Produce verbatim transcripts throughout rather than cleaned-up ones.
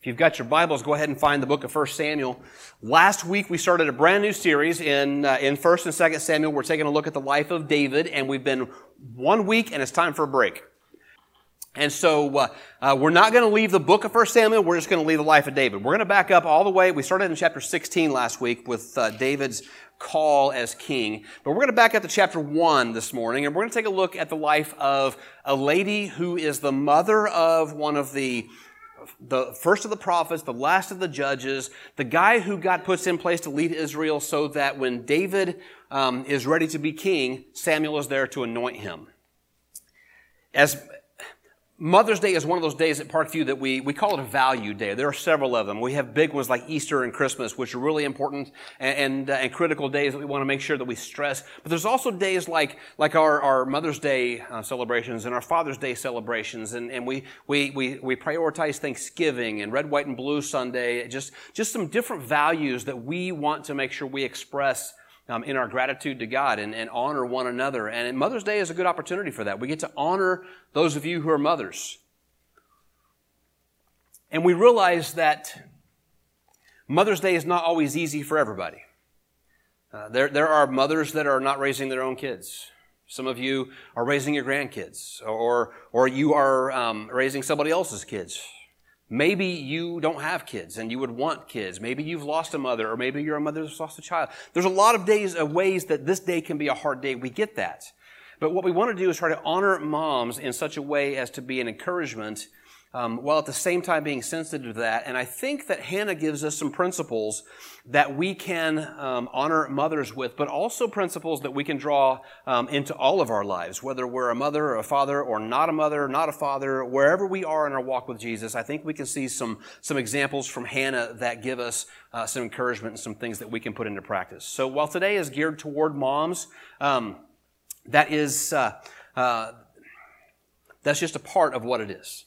If you've got your Bibles, go ahead and find the book of First Samuel. Last week, we started a brand new series in uh, in First and Second Samuel. We're taking a look at the life of David, and we've been one week, and it's time for a break. And so uh, uh, we're not going to leave the book of First Samuel. We're just going to leave the life of David. We're going to back up all the way. We started in chapter sixteen last week with uh, David's call as king. But we're going to back up to chapter one this morning, and we're going to take a look at the life of a lady who is the mother of one of the the first of the prophets, the last of the judges, the guy who God puts in place to lead Israel so that when David um, is ready to be king, Samuel is there to anoint him. As Mother's Day is one of those days at Parkview that we, we call it a value day. There are several of them. We have big ones like Easter and Christmas, which are really important and, and, uh, and critical days that we want to make sure that we stress. But there's also days like, like our, our Mother's Day uh, celebrations and our Father's Day celebrations. And, and we, we, we, we prioritize Thanksgiving and Red, White, and Blue Sunday. Just, just some different values that we want to make sure we express Um, in our gratitude to God and, and honor one another. And Mother's Day is a good opportunity for that. We get to honor those of you who are mothers. And we realize that Mother's Day is not always easy for everybody. Uh, there, there are mothers that are not raising their own kids. Some of you are raising your grandkids, or, or you are um, raising somebody else's kids. Maybe you don't have kids and you would want kids. Maybe you've lost a mother, or maybe you're a mother who's lost a child. There's a lot of days, of ways that this day can be a hard day. We get that. But what we want to do is try to honor moms in such a way as to be an encouragement, um, while at the same time being sensitive to that. And I think that Hannah gives us some principles that we can um, honor mothers with, but also principles that we can draw um, into all of our lives, whether we're a mother or a father or not a mother, not a father, wherever we are in our walk with Jesus. I think we can see some, some examples from Hannah that give us uh, some encouragement and some things that we can put into practice. So while today is geared toward moms, um, that is, uh, uh, that's just a part of what it is.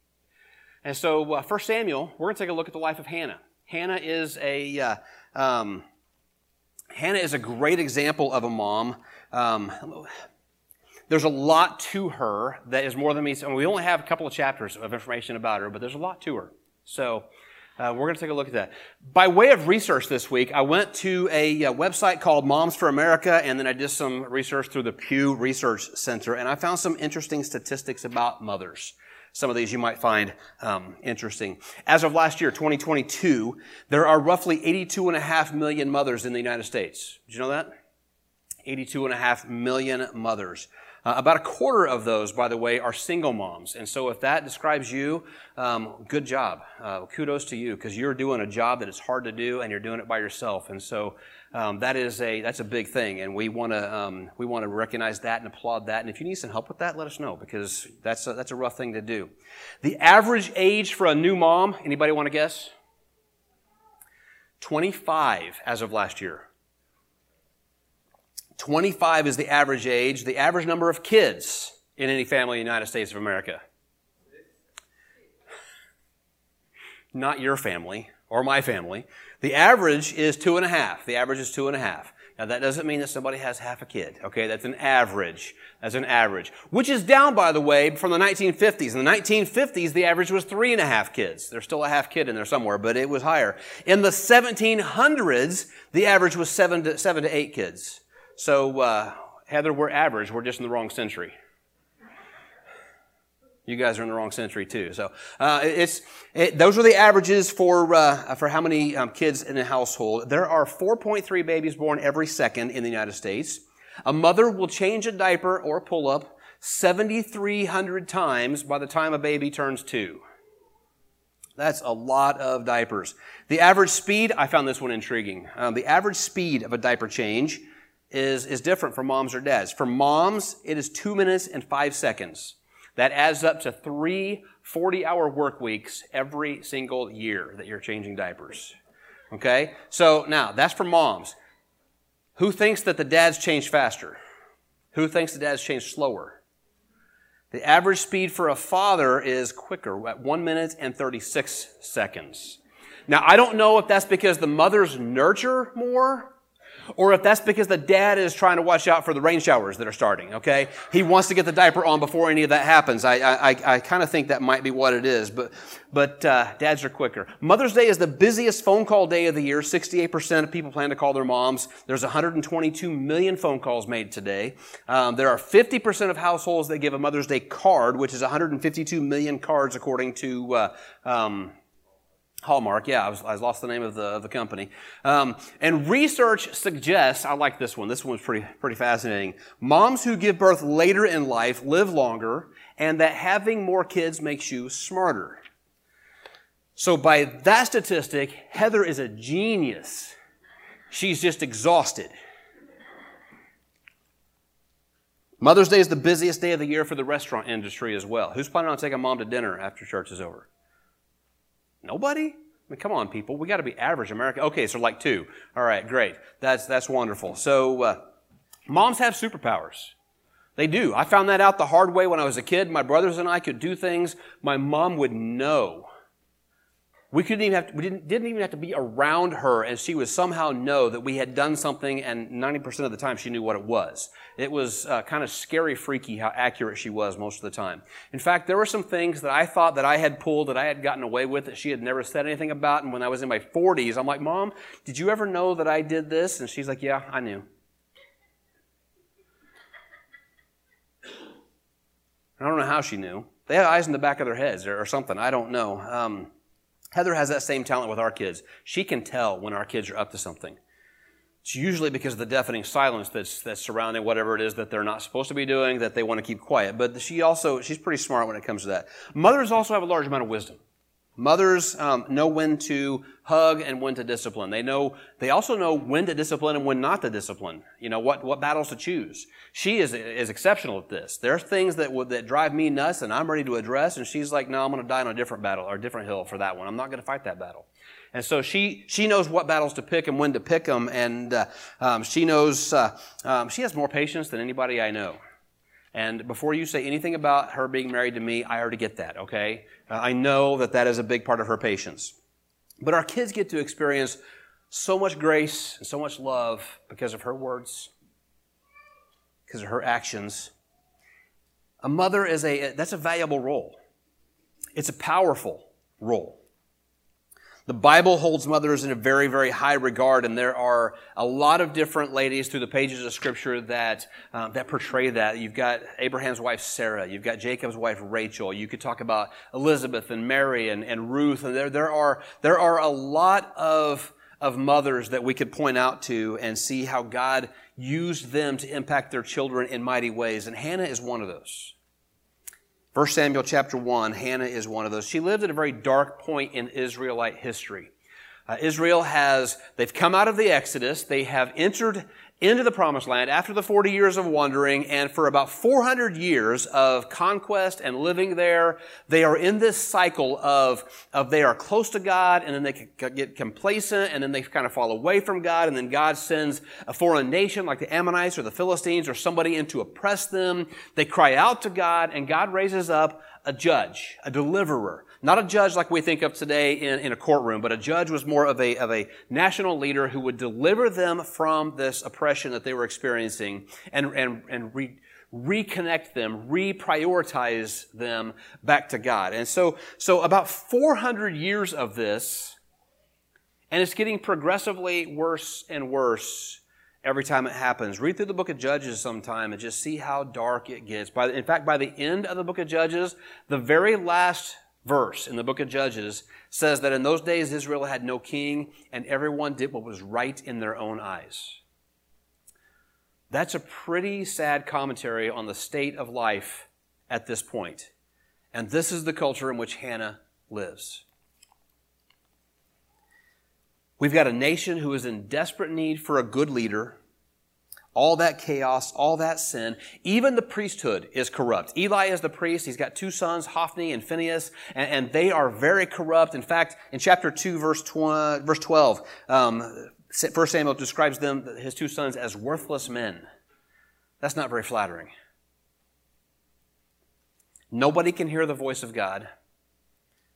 And so, uh, First Samuel, we're going to take a look at the life of Hannah. Hannah is a uh, um, Hannah is a great example of a mom. Um, there's a lot to her that is more than me. So we only have a couple of chapters of information about her, but there's a lot to her. So uh, we're going to take a look at that. By way of research this week, I went to a, a website called Moms for America, and then I did some research through the Pew Research Center, and I found some interesting statistics about mothers. Some of these you might find um, interesting. As of last year, twenty twenty-two, there are roughly eighty-two point five million mothers in the United States. Did you know that? eighty-two point five million mothers. Uh, about a quarter of those, by the way, are single moms. And so if that describes you, um, good job. Uh, kudos to you, because you're doing a job that is hard to do, and you're doing it by yourself. And so um, that is a that's a big thing, and we want to um, we want to recognize that and applaud that. And if you need some help with that, let us know, because that's a, that's a rough thing to do. The average age for a new mom, anybody want to guess? twenty-five as of last year. twenty-five is the average age. The average number of kids in any family in the United States of America. Not your family or my family. The average is two and a half. The average is two and a half. Now, that doesn't mean that somebody has half a kid. Okay, that's an average. That's an average. Which is down, by the way, from the nineteen fifties. In the nineteen fifties, the average was three and a half kids. There's still a half kid in there somewhere, but it was higher. In the seventeen hundreds, the average was seven to, seven to eight kids. So, uh, Heather, we're average. We're just in the wrong century. You guys are in the wrong century too. So, uh, it's it, those are the averages for uh, for how many um, kids in a household. There are four point three babies born every second in the United States. A mother will change a diaper or pull-up seventy-three hundred times by the time a baby turns two. That's a lot of diapers. The average speed, I found this one intriguing. Um, the average speed of a diaper change is, is different for moms or dads. For moms, it is two minutes and five seconds. That adds up to three forty-hour work weeks every single year that you're changing diapers. Okay? So now, that's for moms. Who thinks that the dads change faster? Who thinks the dads change slower? The average speed for a father is quicker, at one minute and thirty-six seconds. Now, I don't know if that's because the mothers nurture more, Or if that's because the dad is trying to watch out for the rain showers that are starting, okay? He wants to get the diaper on before any of that happens. I I, I kind of think that might be what it is, but but uh, dads are quicker. Mother's Day is the busiest phone call day of the year. sixty-eight percent of people plan to call their moms. There's one hundred twenty-two million phone calls made today. Um, there are fifty percent of households that give a Mother's Day card, which is one hundred fifty-two million cards according to uh, um, Hallmark, yeah, I, was, I lost the name of the, of the company. Um, and research suggests, I like this one, this one's pretty, pretty fascinating. Moms who give birth later in life live longer, and that having more kids makes you smarter. So by that statistic, Heather is a genius. She's just exhausted. Mother's Day is the busiest day of the year for the restaurant industry as well. Who's planning on taking mom to dinner after church is over? Nobody? I mean, come on, people. We got to be average American. Okay, so like two. All right, great. That's that's wonderful. So uh, moms have superpowers. They do. I found that out the hard way when I was a kid. My brothers and I could do things my mom would know. We couldn't even have to, we didn't, didn't even have to be around her, and she would somehow know that we had done something, and ninety percent of the time she knew what it was. It was uh, kind of scary, freaky how accurate she was most of the time. In fact, there were some things that I thought that I had pulled, that I had gotten away with, that she had never said anything about, and when I was in my forties, I'm like, Mom, did you ever know that I did this? And she's like, yeah, I knew. I don't know how she knew. They had eyes in the back of their heads or, or something. I don't know. Um, Heather has that same talent with our kids. She can tell when our kids are up to something. It's usually because of the deafening silence that's that's surrounding whatever it is that they're not supposed to be doing, that they want to keep quiet. But she also, she's pretty smart when it comes to that. Mothers also have a large amount of wisdom. Mothers um, know when to hug and when to discipline. They know. They also know when to discipline and when not to discipline. You know what what battles to choose. She is is exceptional at this. There are things that would, that drive me nuts and I'm ready to address, and she's like, no, I'm going to die on a different battle or a different hill for that one. I'm not going to fight that battle. And so she she knows what battles to pick and when to pick them, and uh, um, she knows uh, um, she has more patience than anybody I know. And before you say anything about her being married to me, I already get that, okay? Uh, I know that that is a big part of her patience. But our kids get to experience so much grace and so much love because of her words, because of her actions. A mother is a, that's a valuable role. It's a powerful role. The Bible holds mothers in a very, very high regard, and there are a lot of different ladies through the pages of Scripture that um, that portray that. You've got Abraham's wife Sarah, you've got Jacob's wife Rachel. You could talk about Elizabeth and Mary and, and Ruth, and there there are there are a lot of of mothers that we could point out to and see how God used them to impact their children in mighty ways. And Hannah is one of those. First Samuel chapter one, Hannah is one of those. She lived at a very dark point in Israelite history. Uh, Israel has, they've come out of the Exodus, they have entered into the Promised Land after the forty years of wandering, and for about four hundred years of conquest and living there, they are in this cycle of, of they are close to God, and then they get complacent, and then they kind of fall away from God, and then God sends a foreign nation like the Ammonites or the Philistines or somebody in to oppress them. They cry out to God, and God raises up a judge, a deliverer. Not a judge like we think of today in, in a courtroom, but a judge was more of a, of a national leader who would deliver them from this oppression that they were experiencing and, and, and re, reconnect them, reprioritize them back to God. And so, so about four hundred years of this, and it's getting progressively worse and worse every time it happens. Read through the book of Judges sometime and just see how dark it gets. By, in fact, by the end of the book of Judges, the very last verse in the book of Judges says that in those days Israel had no king and everyone did what was right in their own eyes. That's a pretty sad commentary on the state of life at this point. And this is the culture in which Hannah lives. We've got a nation who is in desperate need for a good leader. All that chaos, all that sin, even the priesthood is corrupt. Eli is the priest. He's got two sons, Hophni and Phinehas, and, and they are very corrupt. In fact, in chapter two, verse twelve, um, First Samuel describes them, his two sons, as worthless men. That's not very flattering. Nobody can hear the voice of God.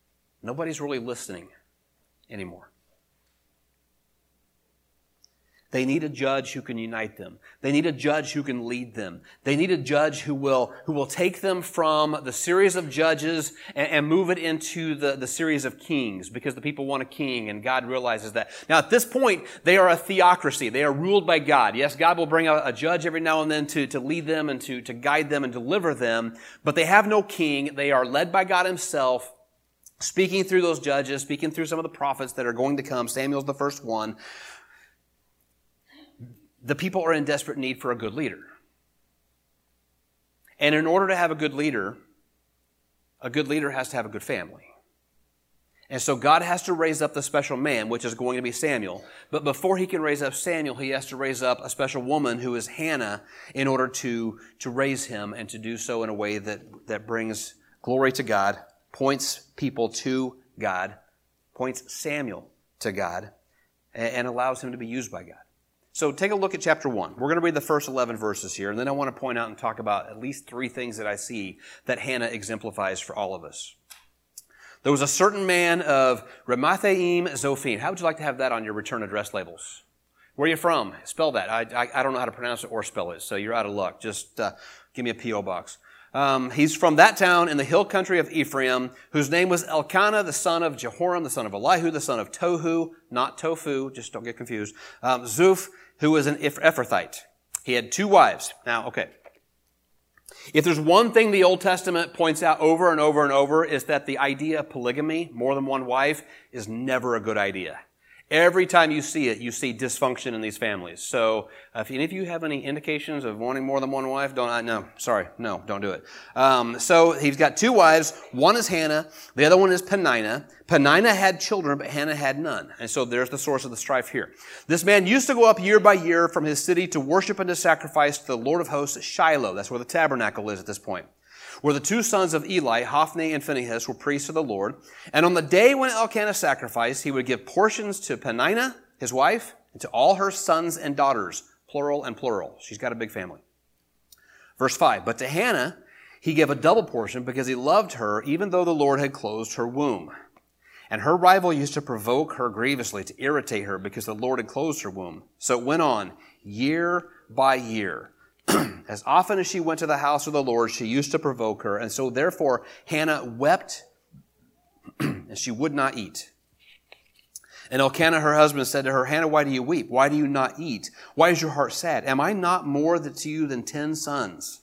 Nobody's really listening anymore. They need a judge who can unite them. They need a judge who can lead them. They need a judge who will, who will take them from the series of judges and, and move it into the, the series of kings, because the people want a king, and God realizes that. Now, at this point, they are a theocracy. They are ruled by God. Yes, God will bring a, a judge every now and then to, to lead them and to, to guide them and deliver them, but they have no king. They are led by God himself, speaking through those judges, speaking through some of the prophets that are going to come. Samuel's the first one. The people are in desperate need for a good leader. And in order to have a good leader, a good leader has to have a good family. And so God has to raise up the special man, which is going to be Samuel. But before he can raise up Samuel, he has to raise up a special woman who is Hannah in order to, to raise him and to do so in a way that, that brings glory to God, points people to God, points Samuel to God, and, and allows him to be used by God. So take a look at chapter one. We're going to read the first eleven verses here, and then I want to point out and talk about at least three things that I see that Hannah exemplifies for all of us. There was a certain man of Ramathaim Zophim. How would you like to have that on your return address labels? Where are you from? Spell that. I, I, I don't know how to pronounce it or spell it, so you're out of luck. Just uh, give me a P O box. Um, he's from that town in the hill country of Ephraim, whose name was Elkanah, the son of Jehoram, the son of Elihu, the son of Tohu, not Tofu, just don't get confused, um, Zuph, who was an Ephrathite. He had two wives. Now, okay. If there's one thing the Old Testament points out over and over and over, is that the idea of polygamy, more than one wife, is never a good idea. Every time you see it, you see dysfunction in these families. So if any of you have any indications of wanting more than one wife, don't, I, no, sorry, no, don't do it. Um, so he's got two wives. One is Hannah. The other one is Peninnah. Peninnah had children, but Hannah had none. And so there's the source of the strife here. This man used to go up year by year from his city to worship and to sacrifice to the Lord of hosts at Shiloh. That's where the tabernacle is at this point, where the two sons of Eli, Hophni and Phinehas, were priests of the Lord. And on the day when Elkanah sacrificed, he would give portions to Peninnah, his wife, and to all her sons and daughters, plural and plural. She's got a big family. Verse five, but to Hannah he gave a double portion because he loved her, even though the Lord had closed her womb. And her rival used to provoke her grievously, to irritate her, because the Lord had closed her womb. So it went on year by year. As often as she went to the house of the Lord, she used to provoke her. And so therefore Hannah wept and she would not eat. And Elkanah, her husband, said to her, Hannah, why do you weep? Why do you not eat? Why is your heart sad? Am I not more to you than ten sons?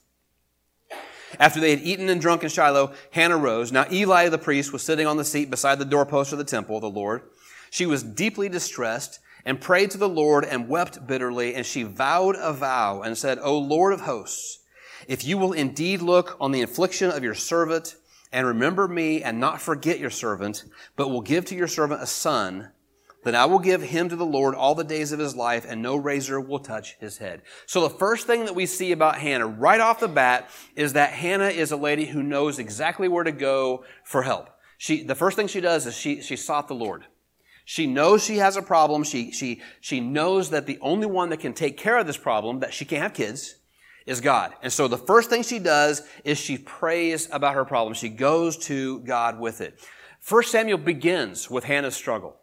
After they had eaten and drunk in Shiloh, Hannah rose. Now Eli the priest was sitting on the seat beside the doorpost of the temple of the Lord. She was deeply distressed and prayed to the Lord and wept bitterly, and she vowed a vow and said, O Lord of hosts, if you will indeed look on the affliction of your servant and remember me and not forget your servant, but will give to your servant a son, then I will give him to the Lord all the days of his life, and no razor will touch his head. So the first thing that we see about Hannah right off the bat is that Hannah is a lady who knows exactly where to go for help. She, the first thing she does is she, she sought the Lord. She knows she has a problem. She, she, she knows that the only one that can take care of this problem, that she can't have kids, is God. And so the first thing she does is she prays about her problem. She goes to God with it. First Samuel begins with Hannah's struggle.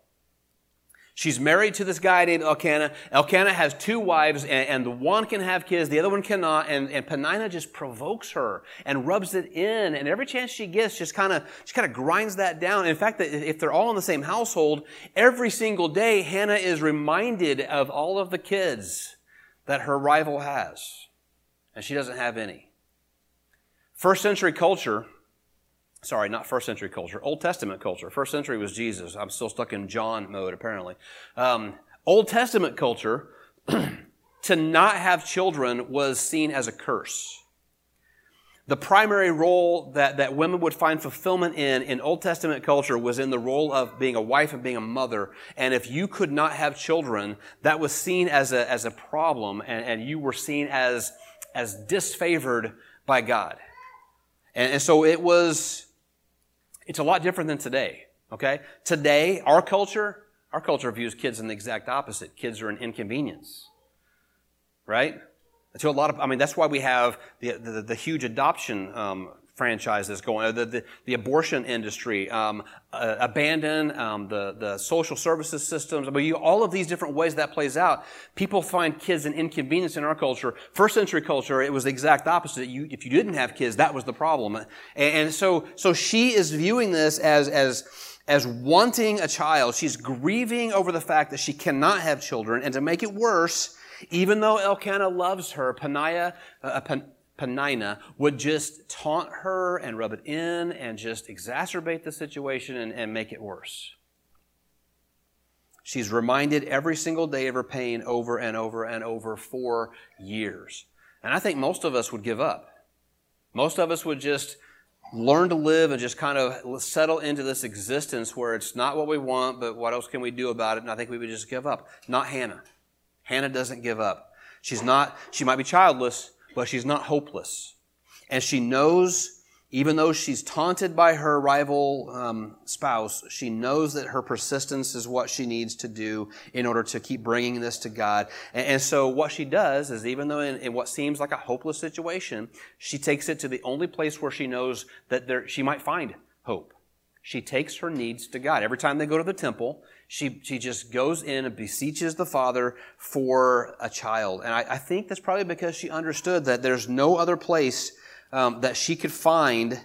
She's married to this guy named Elkanah. Elkanah has two wives, and, and the one can have kids, the other one cannot, and, and Peninnah just provokes her and rubs it in, and every chance she gets just kind of just kind of grinds that down. In fact, if they're all in the same household, every single day, Hannah is reminded of all of the kids that her rival has, and she doesn't have any. First century culture, Sorry, not first century culture, Old Testament culture. First century was Jesus. I'm still stuck in John mode, apparently. Um, Old Testament culture, to not have children was seen as a curse. The primary role that, that women would find fulfillment in, in Old Testament culture was in the role of being a wife and being a mother. And if you could not have children, that was seen as a, as a problem, and, and you were seen as, as disfavored by God. And, and so it was... It's a lot different than today, okay? Today, our culture, our culture views kids in the exact opposite. Kids are an inconvenience, right? To a lot of, I mean, that's why we have the the, the huge adoption um, franchise that's going, the, the, the abortion industry, um, uh, abandon, um, the, the social services systems. I mean, you, all of these different ways that plays out. People find kids an inconvenience in our culture. First century culture, it was the exact opposite. You, if you didn't have kids, that was the problem. And, and so, so she is viewing this as, as, as wanting a child. She's grieving over the fact that she cannot have children. And to make it worse, even though Elkanah loves her, Peninnah, uh, Pen, Peninnah would just taunt her and rub it in and just exacerbate the situation and, and make it worse. She's reminded every single day of her pain over and over and over for years. And I think most of us would give up. Most of us would just learn to live and just kind of settle into this existence where it's not what we want, but what else can we do about it? And I think we would just give up. Not Hannah. Hannah doesn't give up. She's not, she might be childless, but she's not hopeless. And she knows, even though she's taunted by her rival um, spouse, she knows that her persistence is what she needs to do in order to keep bringing this to God. And, and so what she does is, even though in, in what seems like a hopeless situation, she takes it to the only place where she knows that there, she might find hope. She takes her needs to God. Every time they go to the temple, she, she just goes in and beseeches the Father for a child. And I, I think that's probably because she understood that there's no other place um, that she could find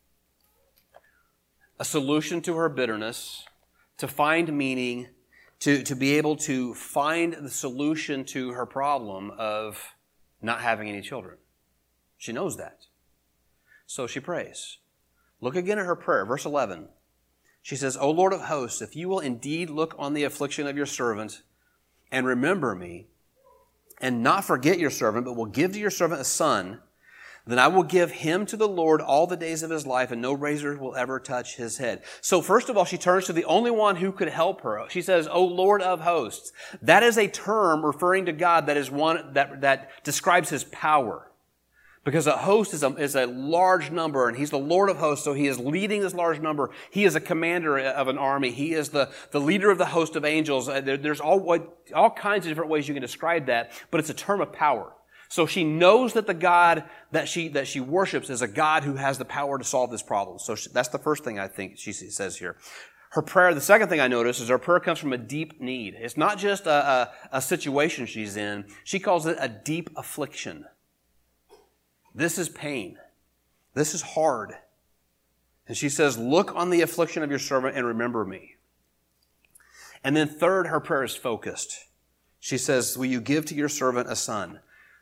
a solution to her bitterness, to find meaning, to, to be able to find the solution to her problem of not having any children. She knows that. So she prays. Look again at her prayer, verse eleven. She says, O Lord of hosts, if you will indeed look on the affliction of your servant and remember me, and not forget your servant, but will give to your servant a son, then I will give him to the Lord all the days of his life, and no razor will ever touch his head. So first of all, she turns to the only one who could help her. She says, O Lord of hosts. That is a term referring to God that is one that, that describes his power. Because a host is a, is a large number, and he's the Lord of hosts, so he is leading this large number. He is a commander of an army. He is the, the leader of the host of angels. There, there's all, all kinds of different ways you can describe that, but it's a term of power. So she knows that the God that she, that she worships is a God who has the power to solve this problem. So she, that's the first thing I think she says here. Her prayer, the second thing I notice is her prayer comes from a deep need. It's not just a, a, a situation she's in. She calls it a deep affliction. This is pain. This is hard. And she says, look on the affliction of your servant and remember me. And then third, her prayer is focused. She says, will you give to your servant a son?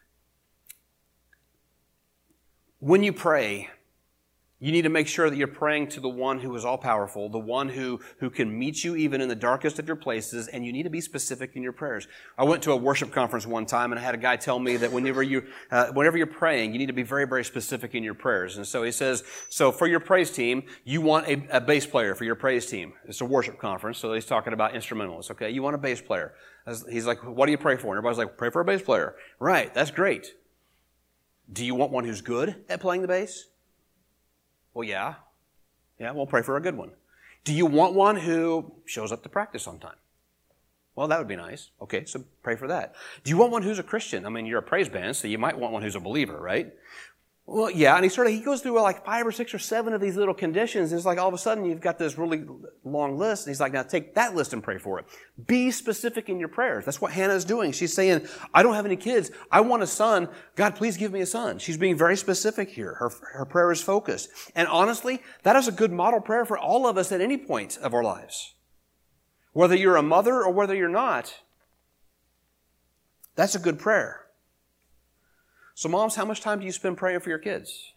When you pray, you need to make sure that you're praying to the one who is all-powerful, the one who, who can meet you even in the darkest of your places, and you need to be specific in your prayers. I went to a worship conference one time, and I had a guy tell me that whenever, you, uh, whenever you're praying, you need to be very, very specific in your prayers. And so he says, so for your praise team, you want a, a bass player for your praise team. It's a worship conference, so he's talking about instrumentalists, okay? You want a bass player. He's like, what do you pray for? And everybody's like, pray for a bass player. Right, that's great. Do you want one who's good at playing the bass? Well, yeah. Yeah, we'll pray for a good one. Do you want one who shows up to practice on time? Well, that would be nice. Okay, so pray for that. Do you want one who's a Christian? I mean, you're a praise band, so you might want one who's a believer, right? Well, yeah, and he sort of, he goes through like five or six or seven of these little conditions, and it's like all of a sudden you've got this really long list, and he's like, now take that list and pray for it. Be specific in your prayers. That's what Hannah is doing. She's saying, I don't have any kids. I want a son. God, please give me a son. She's being very specific here. Her, her prayer is focused. And honestly, that is a good model prayer for all of us at any point of our lives. Whether you're a mother or whether you're not, that's a good prayer. So moms, how much time do you spend praying for your kids?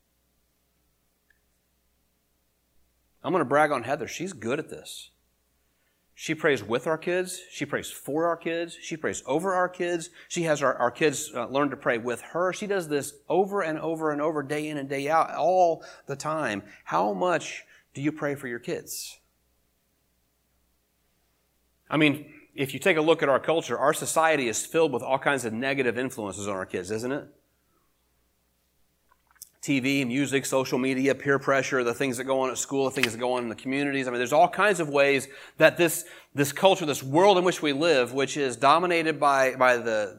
I'm going to brag on Heather. She's good at this. She prays with our kids. She prays for our kids. She prays over our kids. She has our, our kids uh, learn to pray with her. She does this over and over and over, day in and day out, all the time. How much do you pray for your kids? I mean, if you take a look at our culture, our society is filled with all kinds of negative influences on our kids, isn't it? T V, music, social media, peer pressure, the things that go on at school, the things that go on in the communities. I mean, there's all kinds of ways that this, this culture, this world in which we live, which is dominated by, by the,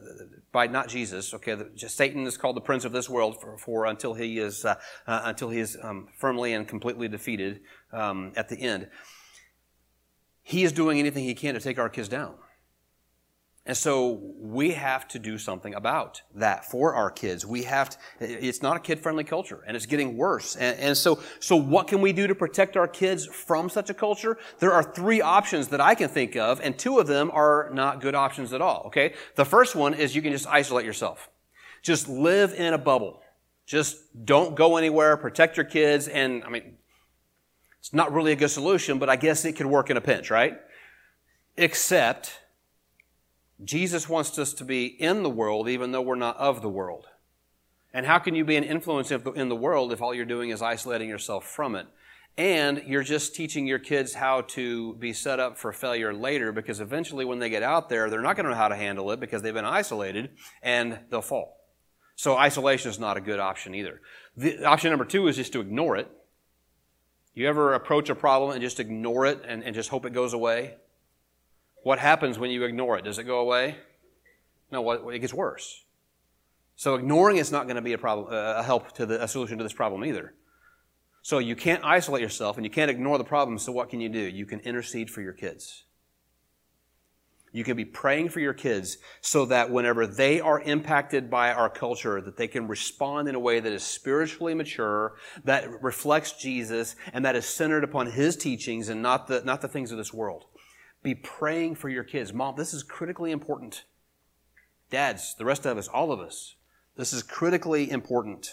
by not Jesus. Okay, the, just Satan is called the prince of this world for, for until he is uh, uh, until he is um, firmly and completely defeated um, at the end. He is doing anything he can to take our kids down. And so we have to do something about that for our kids. We have to, it's not a kid-friendly culture, and it's getting worse. And, and so, so what can we do to protect our kids from such a culture? There are three options that I can think of, and two of them are not good options at all, okay? The first one is you can just isolate yourself. Just live in a bubble. Just don't go anywhere, protect your kids, and, I mean, it's not really a good solution, but I guess it could work in a pinch, right? Except Jesus wants us to be in the world even though we're not of the world. And how can you be an influence in the world if all you're doing is isolating yourself from it? And you're just teaching your kids how to be set up for failure later, because eventually when they get out there, they're not going to know how to handle it because they've been isolated and they'll fall. So isolation is not a good option either. The option number two is just to ignore it. You ever approach a problem and just ignore it and, and just hope it goes away? What happens when you ignore it? Does it go away? No, it gets worse. So ignoring is not going to be a problem, a help to the a solution to this problem either. So you can't isolate yourself and you can't ignore the problem. So what can you do? You can intercede for your kids. You can be praying for your kids so that whenever they are impacted by our culture, that they can respond in a way that is spiritually mature, that reflects Jesus, and that is centered upon His teachings and not the not the things of this world. Be praying for your kids. Mom, this is critically important. Dads, the rest of us, all of us, this is critically important.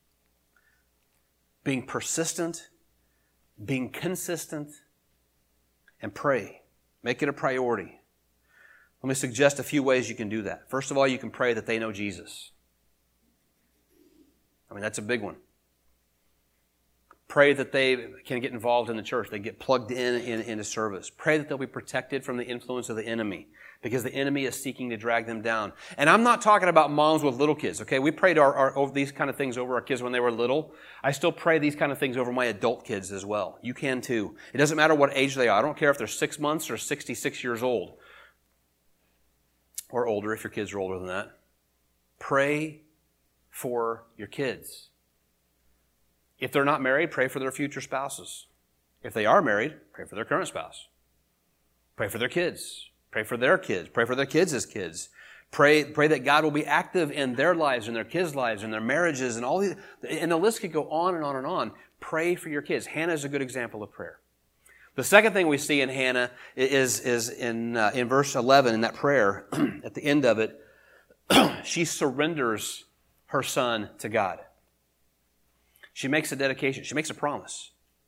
Being persistent, being consistent, and pray. Make it a priority. Let me suggest a few ways you can do that. First of all, you can pray that they know Jesus. I mean, that's a big one. Pray that they can get involved in the church. They get plugged in, in into service. Pray that they'll be protected from the influence of the enemy, because the enemy is seeking to drag them down. And I'm not talking about moms with little kids, okay? We prayed our, our, over these kind of things over our kids when they were little. I still pray these kind of things over my adult kids as well. You can too. It doesn't matter what age they are. I don't care if they're six months or sixty-six years old. Or older, if your kids are older than that. Pray for your kids. If they're not married, pray for their future spouses. If they are married, pray for their current spouse. Pray for their kids. Pray for their kids. Pray for their kids' kids. Pray, pray that God will be active in their lives and their kids' lives and their marriages and all these. And the list could go on and on and on. Pray for your kids. Hannah is a good example of prayer. The second thing we see in Hannah is, is in, uh, in verse eleven, in that prayer, at the end of it, she surrenders her son to God. She makes a dedication. She makes a promise.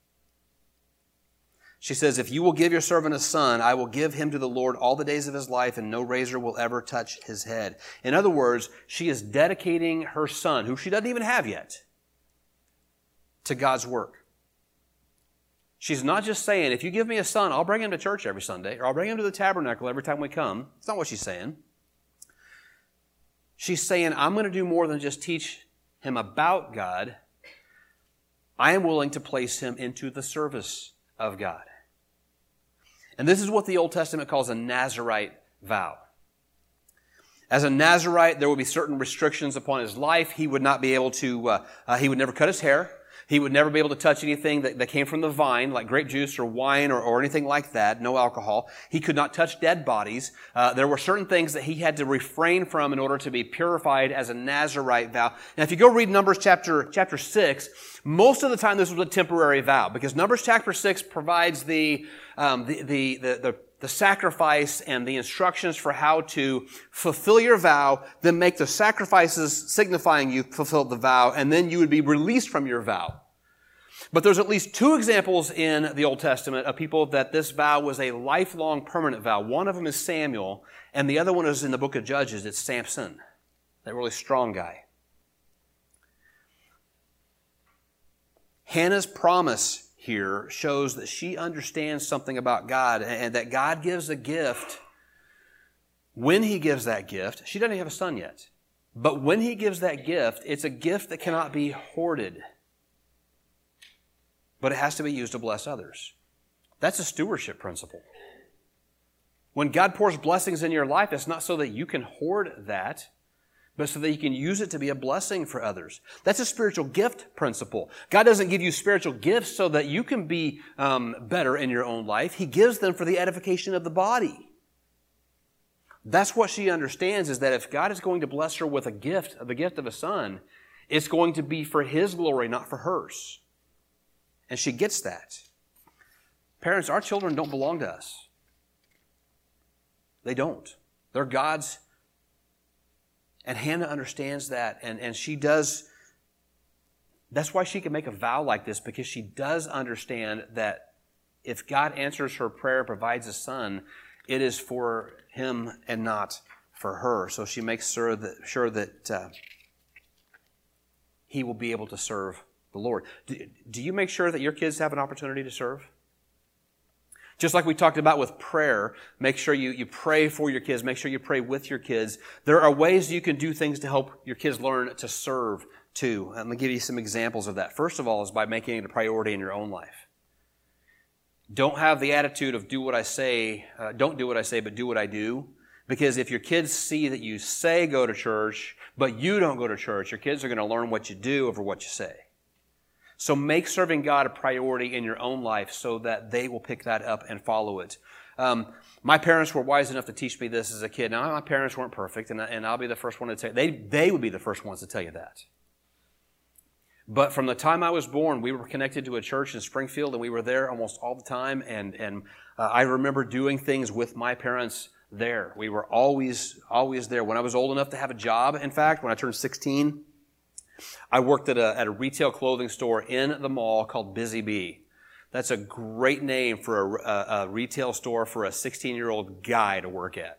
She says, if you will give your servant a son, I will give him to the Lord all the days of his life, and no razor will ever touch his head. In other words, she is dedicating her son, who she doesn't even have yet, to God's work. She's not just saying, if you give me a son, I'll bring him to church every Sunday, or I'll bring him to the tabernacle every time we come. That's not what she's saying. She's saying, I'm going to do more than just teach him about God. I am willing to place him into the service of God. And this is what the Old Testament calls a Nazirite vow. As a Nazirite, there would be certain restrictions upon his life. He would not be able to, uh, uh, he would never cut his hair. He would never be able to touch anything that, that came from the vine, like grape juice or wine or, or anything like that. No alcohol. He could not touch dead bodies. Uh, there were certain things that he had to refrain from in order to be purified as a Nazirite vow. Now, if you go read Numbers chapter, chapter six, most of the time this was a temporary vow, because Numbers chapter six provides the, um, the, the, the, the the sacrifice and the instructions for how to fulfill your vow, then make the sacrifices signifying you fulfilled the vow, and then you would be released from your vow. But there's at least two examples in the Old Testament of people that this vow was a lifelong permanent vow. One of them is Samuel, and the other one is in the book of Judges. It's Samson, that really strong guy. Hannah's promise here shows that she understands something about God, and that God gives a gift. When He gives that gift, she doesn't have a son yet, but when He gives that gift, it's a gift that cannot be hoarded, but it has to be used to bless others. That's a stewardship principle. When God pours blessings in your life, it's not so that you can hoard that. but so that you can use it to be a blessing for others. That's a spiritual gift principle. God doesn't give you spiritual gifts so that you can be um, better in your own life. He gives them for the edification of the body. That's what she understands, is that if God is going to bless her with a gift, the gift of a son, it's going to be for His glory, not for hers. And she gets that. Parents, our children don't belong to us. They don't. They're God's. And Hannah understands that, and, and she does. That's why she can make a vow like this, because she does understand that if God answers her prayer, provides a son, it is for him and not for her. So she makes sure that, sure that uh, he will be able to serve the Lord. Do, do you make sure that your kids have an opportunity to serve? Just like we talked about with prayer, make sure you, you pray for your kids. Make sure you pray with your kids. There are ways you can do things to help your kids learn to serve too. I'm going to give you some examples of that. First of all is by making it a priority in your own life. Don't have the attitude of do what I say, uh, don't do what I say, but do what I do. Because if your kids see that you say go to church, but you don't go to church, your kids are going to learn what you do over what you say. So make serving God a priority in your own life so that they will pick that up and follow it. Um, my parents were wise enough to teach me this as a kid. Now, my parents weren't perfect, and, and I'll be the first one to tell you. They, they would be the first ones to tell you that. But from the time I was born, we were connected to a church in Springfield, and we were there almost all the time. And, and uh, I remember doing things with my parents there. We were always, always there. When I was old enough to have a job, in fact, when I turned sixteen, I worked at a, at a retail clothing store in the mall called Busy Bee. That's a great name for a, a, a retail store for a sixteen-year-old guy to work at.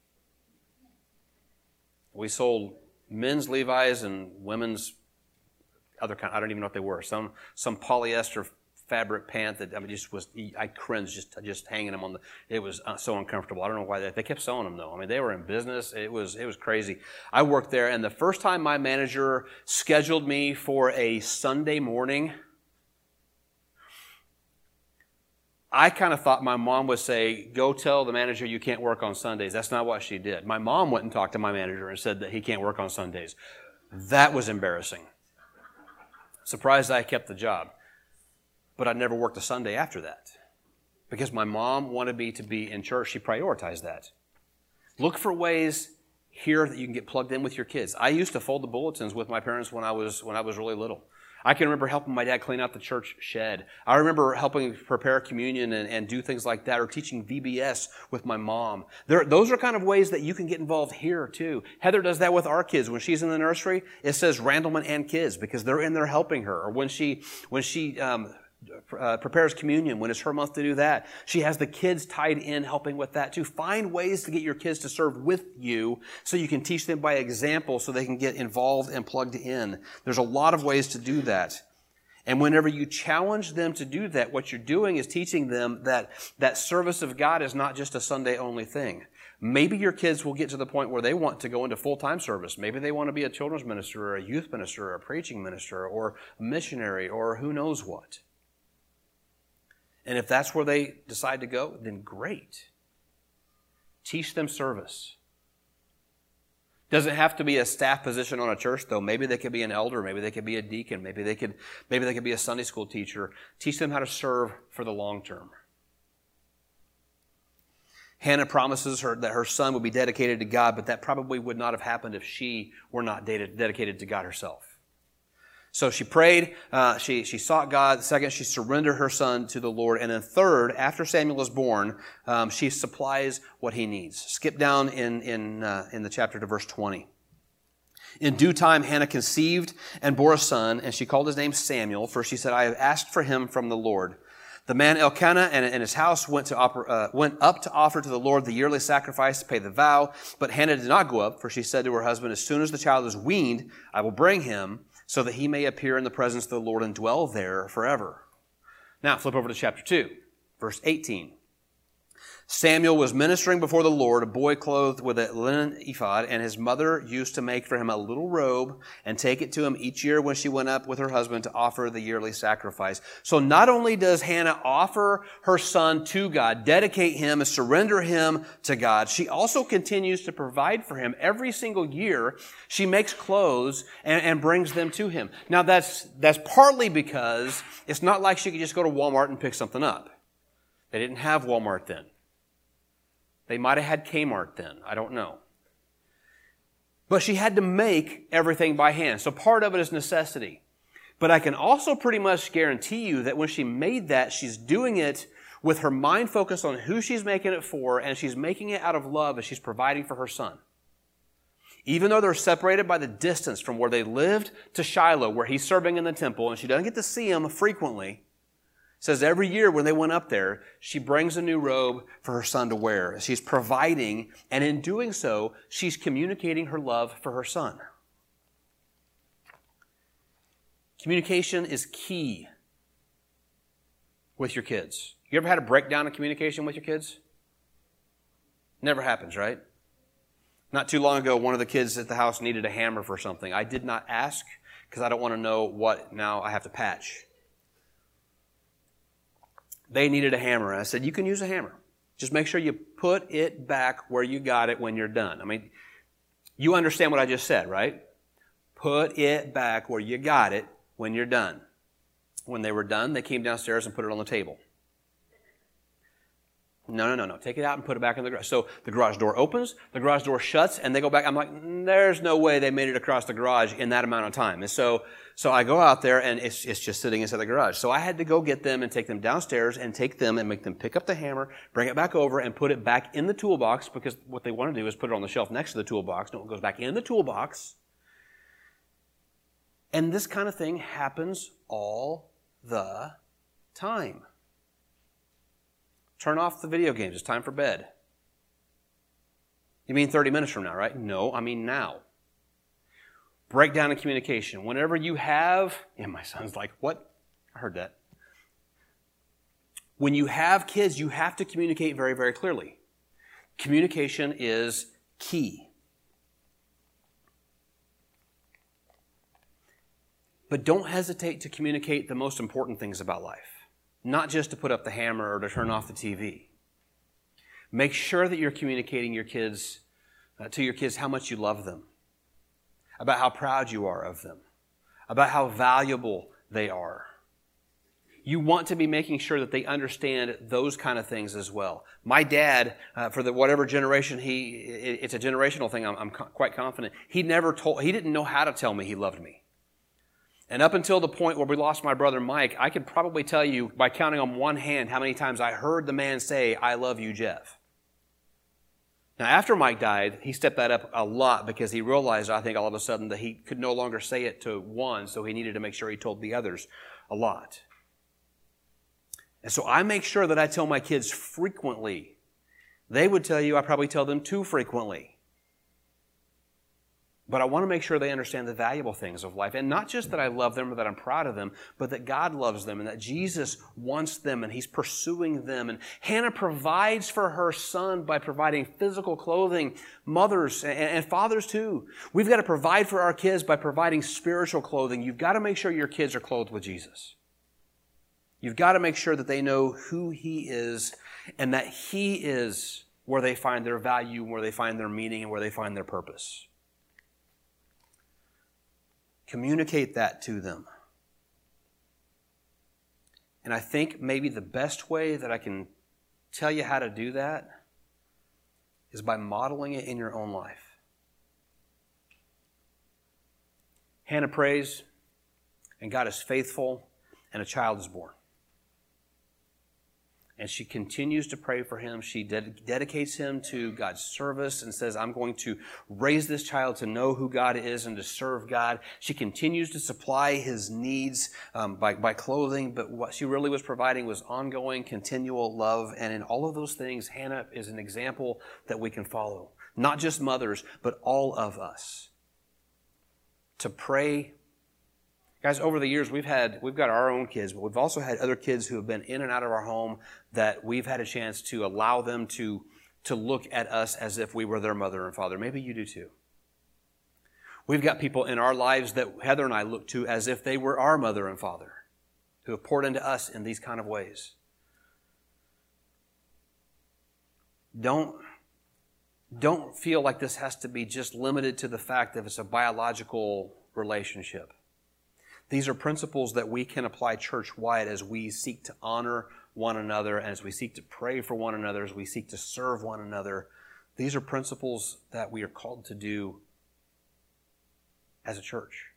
We sold men's Levi's and women's other kind. I don't even know what they were. Some some polyester fabric pant that I mean just was. I cringed just just hanging them on the. It was so uncomfortable. I don't know why they, they kept selling them though. I mean they were in business. It was it was crazy. I worked there, and the first time my manager scheduled me for a Sunday morning, I kind of thought my mom would say, "Go tell the manager you can't work on Sundays." That's not what she did. My mom went and talked to my manager and said that he can't work on Sundays. That was embarrassing. Surprised I kept the job. But I never worked a Sunday after that. Because my mom wanted me to be in church. She prioritized that. Look for ways here that you can get plugged in with your kids. I used to fold the bulletins with my parents when I was when I was really little. I can remember helping my dad clean out the church shed. I remember helping prepare communion and, and do things like that, or teaching V B S with my mom. There, those are kind of ways that you can get involved here too. Heather does that with our kids. When she's in the nursery, it says Randleman and kids because they're in there helping her. Or when she when she um, uh, prepares communion, when it's her month to do that, she has the kids tied in helping with that too. Find ways to get your kids to serve with you so you can teach them by example so they can get involved and plugged in. There's a lot of ways to do that. And whenever you challenge them to do that, what you're doing is teaching them that that service of God is not just a Sunday-only thing. Maybe your kids will get to the point where they want to go into full-time service. Maybe they want to be a children's minister or a youth minister or a preaching minister or a missionary or who knows what. And if that's where they decide to go, then great. Teach them service. Doesn't have to be a staff position on a church, though. Maybe they could be an elder. Maybe they could be a deacon. Maybe they could, maybe they could be a Sunday school teacher. Teach them how to serve for the long term. Hannah promises her that her son would be dedicated to God, but that probably would not have happened if she were not dedicated to God herself. So she prayed, uh, she, she sought God. Second, she surrendered her son to the Lord. And then third, after Samuel is born, um, she supplies what he needs. Skip down in, in, uh, in the chapter to verse twenty. In due time, Hannah conceived and bore a son, and she called his name Samuel, for she said, I have asked for him from the Lord. The man Elkanah and, and his house went, to oper, uh, went up to offer to the Lord the yearly sacrifice to pay the vow, but Hannah did not go up, for she said to her husband, as soon as the child is weaned, I will bring him, so that he may appear in the presence of the Lord and dwell there forever. Now, flip over to chapter two, verse eighteen. Samuel was ministering before the Lord, a boy clothed with a linen ephod, and his mother used to make for him a little robe and take it to him each year when she went up with her husband to offer the yearly sacrifice. So not only does Hannah offer her son to God, dedicate him and surrender him to God, she also continues to provide for him every single year. She makes clothes and, and brings them to him. Now that's, that's partly because it's not like she could just go to Walmart and pick something up. They didn't have Walmart then. They might have had Kmart then. I don't know. But she had to make everything by hand. So part of it is necessity. But I can also pretty much guarantee you that when she made that, she's doing it with her mind focused on who she's making it for, and she's making it out of love as she's providing for her son. Even though they're separated by the distance from where they lived to Shiloh, where he's serving in the temple, and she doesn't get to see him frequently, it says every year when they went up there, she brings a new robe for her son to wear. She's providing, and in doing so, she's communicating her love for her son. Communication is key with your kids. You ever had a breakdown in communication with your kids? Never happens, right? Not too long ago, one of the kids at the house needed a hammer for something. I did not ask because I don't want to know what now I have to patch. They needed a hammer. I said, you can use a hammer. Just make sure you put it back where you got it when you're done. I mean, you understand what I just said, right? Put it back where you got it when you're done. When they were done, they came downstairs and put it on the table. No, no, no, no. Take it out and put it back in the garage. So the garage door opens, the garage door shuts, and they go back. I'm like, there's no way they made it across the garage in that amount of time. And so, so I go out there, and it's, it's just sitting inside the garage. So I had to go get them and take them downstairs and take them and make them pick up the hammer, bring it back over, and put it back in the toolbox, because what they want to do is put it on the shelf next to the toolbox. No, it goes back in the toolbox. And this kind of thing happens all the time. Turn off the video games. It's time for bed. You mean thirty minutes from now, right? No, I mean now. Breakdown in communication. Whenever you have, yeah, my son's like, what? I heard that. When you have kids, you have to communicate very, very clearly. Communication is key. But don't hesitate to communicate the most important things about life. Not just to put up the hammer or to turn off the T V. Make sure that you're communicating your kids, uh, to your kids how much you love them, about how proud you are of them, about how valuable they are. You want to be making sure that they understand those kind of things as well. My dad, uh, for the whatever generation he, it, it's a generational thing, I'm, I'm co- quite confident, he never told, he didn't know how to tell me he loved me. And up until the point where we lost my brother Mike, I could probably tell you by counting on one hand how many times I heard the man say, I love you, Jeff. Now, after Mike died, he stepped that up a lot because he realized, I think, all of a sudden that he could no longer say it to one, so he needed to make sure he told the others a lot. And so I make sure that I tell my kids frequently. They would tell you I probably tell them too frequently. But I want to make sure they understand the valuable things of life. And not just that I love them or that I'm proud of them, but that God loves them and that Jesus wants them and He's pursuing them. And Hannah provides for her son by providing physical clothing. Mothers and fathers too. We've got to provide for our kids by providing spiritual clothing. You've got to make sure your kids are clothed with Jesus. You've got to make sure that they know who He is and that He is where they find their value, where they find their meaning, and where they find their purpose. Communicate that to them. And I think maybe the best way that I can tell you how to do that is by modeling it in your own life. Hannah prays, and God is faithful, and a child is born. And she continues to pray for him. She ded- dedicates him to God's service and says, I'm going to raise this child to know who God is and to serve God. She continues to supply his needs um, by, by clothing, but what she really was providing was ongoing, continual love. And in all of those things, Hannah is an example that we can follow. Not just mothers, but all of us. To pray Guys, over the years, we've had, we've got our own kids, but we've also had other kids who have been in and out of our home that we've had a chance to allow them to, to look at us as if we were their mother and father. Maybe you do too. We've got people in our lives that Heather and I look to as if they were our mother and father, who have poured into us in these kind of ways. Don't, don't feel like this has to be just limited to the fact that it's a biological relationship. These are principles that we can apply church-wide as we seek to honor one another, as we seek to pray for one another, as we seek to serve one another. These are principles that we are called to do as a church.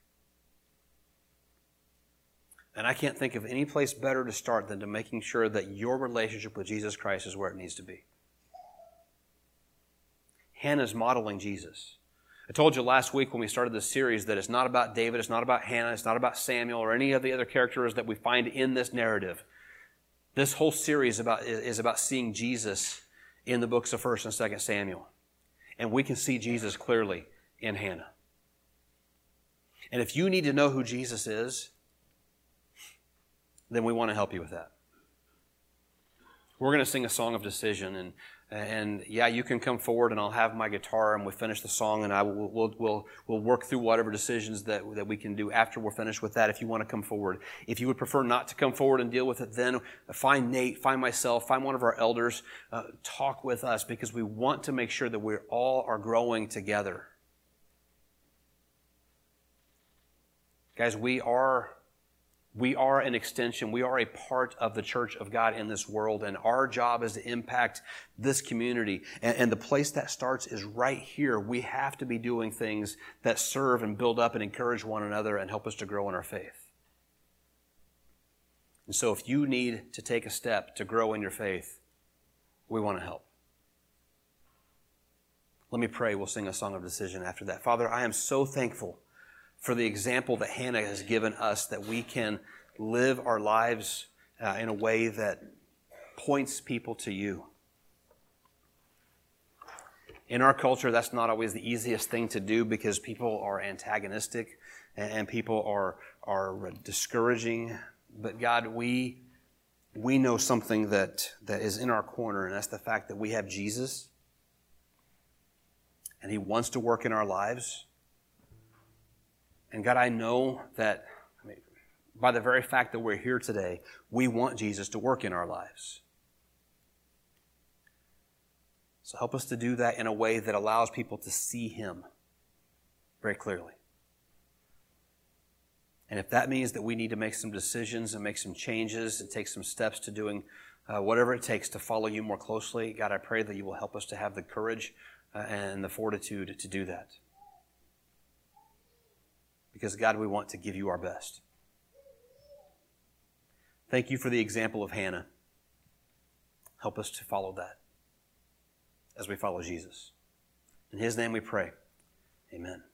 And I can't think of any place better to start than to making sure that your relationship with Jesus Christ is where it needs to be. Hannah's modeling Jesus. I told you last week when we started this series that it's not about David, it's not about Hannah, it's not about Samuel or any of the other characters that we find in this narrative. This whole series about, is about seeing Jesus in the books of First and Second Samuel. And we can see Jesus clearly in Hannah. And if you need to know who Jesus is, then we want to help you with that. We're going to sing a song of decision, and And yeah, you can come forward and I'll have my guitar and we finish the song and I will we'll, we'll, we'll work through whatever decisions that, that we can do after we're finished with that if you want to come forward. If you would prefer not to come forward and deal with it, then find Nate, find myself, find one of our elders, uh, talk with us because we want to make sure that we all are growing together. Guys, we are... We are an extension. We are a part of the church of God in this world, and our job is to impact this community. And, and the place that starts is right here. We have to be doing things that serve and build up and encourage one another and help us to grow in our faith. And so if you need to take a step to grow in your faith, we want to help. Let me pray. We'll sing a song of decision after that. Father, I am so thankful for the example that Hannah has given us, that we can live our lives uh, in a way that points people to you. In our culture, that's not always the easiest thing to do because people are antagonistic and people are, are discouraging. But God, we, we know something that, that is in our corner, and that's the fact that we have Jesus, and He wants to work in our lives. And God, I know that I mean, by the very fact that we're here today, we want Jesus to work in our lives. So help us to do that in a way that allows people to see Him very clearly. And if that means that we need to make some decisions and make some changes and take some steps to doing uh, whatever it takes to follow you more closely, God, I pray that you will help us to have the courage uh, and the fortitude to do that. Because, God, we want to give you our best. Thank you for the example of Hannah. Help us to follow that as we follow Jesus. In His name we pray. Amen.